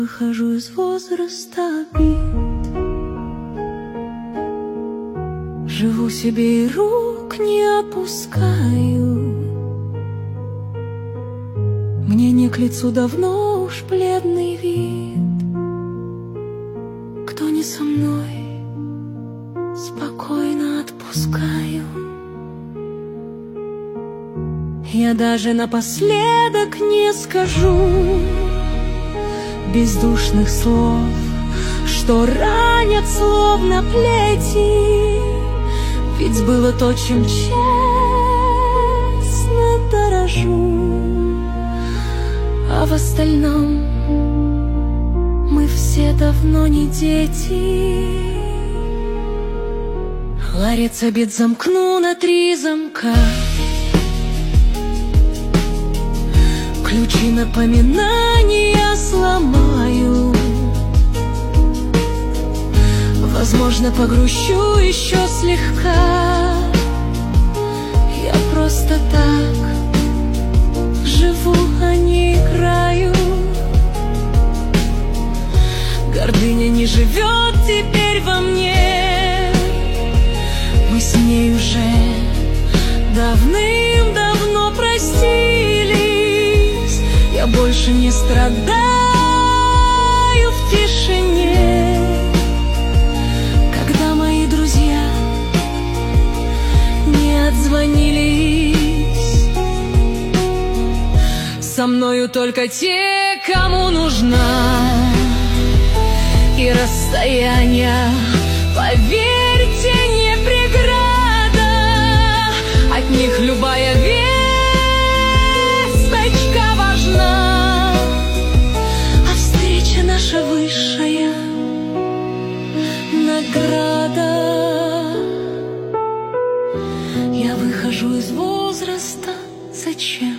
Выхожу из возраста обид, живу себе и рук не опускаю. Мне не к лицу давно уж бледный вид. Кто не со мной, спокойно отпускаю. Я даже напоследок не скажу бездушных слов, что ранят словно плети. Ведь было то, чем честно дорожу. А в остальном мы все давно не дети. Ларец обед замкну на 3 замка, ключи напоминания сломаю. Возможно, погрущу еще слегка. Я просто так живу, а не играю. Гордыня не живет теперь во мне. Мы с ней уже давным-давно простились. Я больше не страдаю в тишине, когда мои друзья не отзвонились. Со мною только те, кому нужна. И расстояние, поверьте, не преграда. От них любая весточка важна. А встреча наша высшая награда. Я выхожу из возраста, зачем?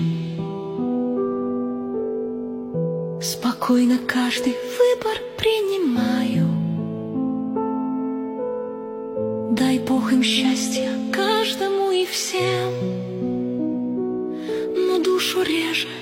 Спокойно каждый выбор принимаю. Дай Бог им счастья, каждому и всем, но душу реже.